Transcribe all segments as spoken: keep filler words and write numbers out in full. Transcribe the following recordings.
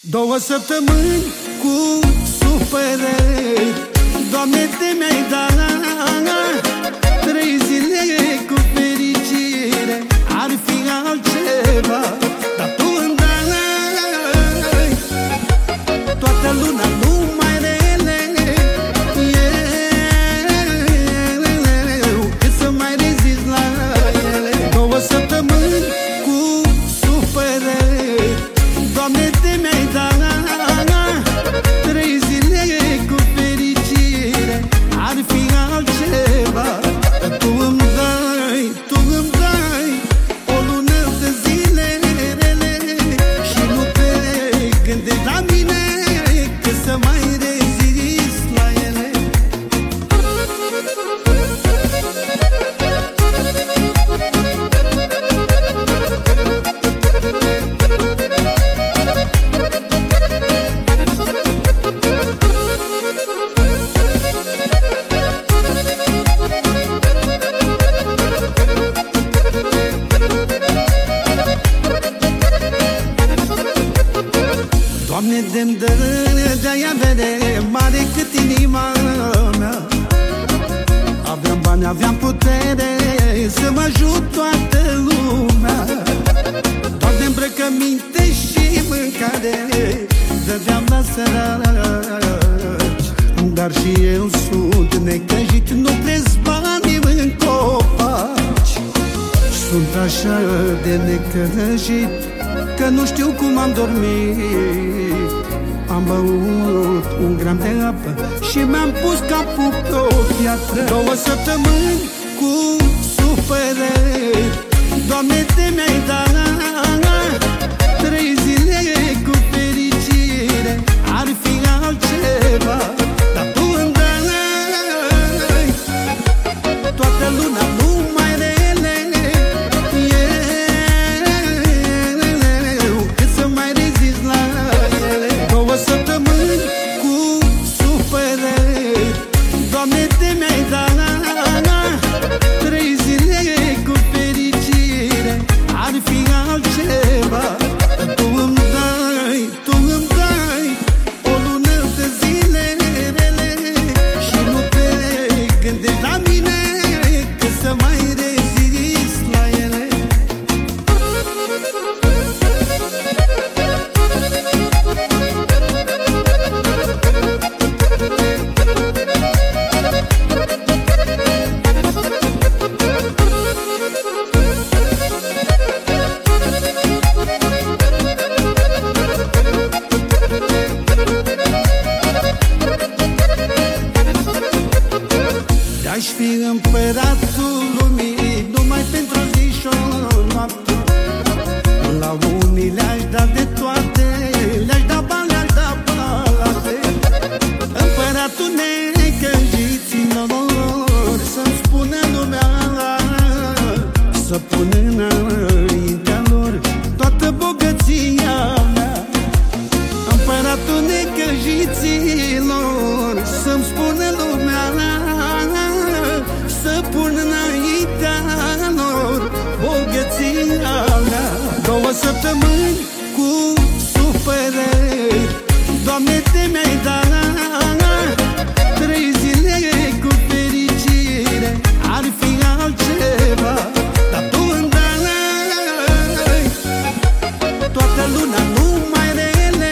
Două săptămâni cu supărări, Doamne, te mi-ai dat. Trei zile cu fericire, ar fi altceva, dar tu îmi dai toată luna numai rele. Eu cât să mai rezist la ele. Două săptămâni cu supărări, Doamne, te mi-ai dat. Trei zile cu fericire, ar fi altceva, dar tu îmi dai, tu îmi dai o lună de zile rele și nu te gândești la mine că să mai rezist la ele. Doamne, de-mi dă de-aia vede mare cât inima mea. Aveam bani, aveam putere să mă ajut toată lumea. Doar de îmbrăcăminte și mâncare dădeam la săraci, dar și eu sunt necăjit, nu cresc banii în copaci. Sunt așa de necăjit că nu știu cum am dormit. Am băut un gram de apă și mi-am pus capul pe o piatră. Două săptămâni cu supărări, Doamne, te mi-ai dat. Trei zile cu fericire, ar fi altceva, dar tu îmi dai toată luna numai rele. Două săptămâni cu supărări, Doamne, te mi-ai dat. Trei zile cu fericire, ar fi altceva, dar tu îmi dai, tu îmi dai o lună de zile rele și nu te gândești la mine că să mai rezist la ele. Aș fi împăratul lumii numai pentru o zi și o noapte. La unii le-aș da de toate, le-aș da bani, le-aș da palate. Împăratul necăjiților, să-mi spună lumea, să pună înaintea lor toată bogăția mea. Împăratul necăjiților, să-mi spună lumea, să pun înaintea lor bogăția mea. Două săptămâni cu supărări, Doamne, te mi-ai dat. Trei zile cu fericire, ar fi altceva, dar tu îmi dai toată luna numai rele.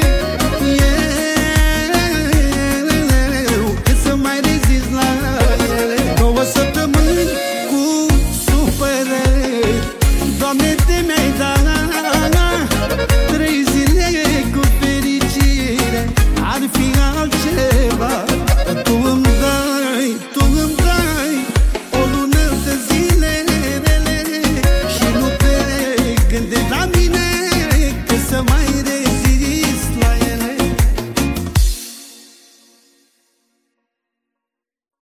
Eu cât să mai rezist la ele. Două săptămâni cu supărări, Doamne, te mi-ai dat. Trei zile cu fericire, ar fi altceva, dar tu îmi dai, tu îmi dai o lună de zile rele și nu te gândești la mine că să mai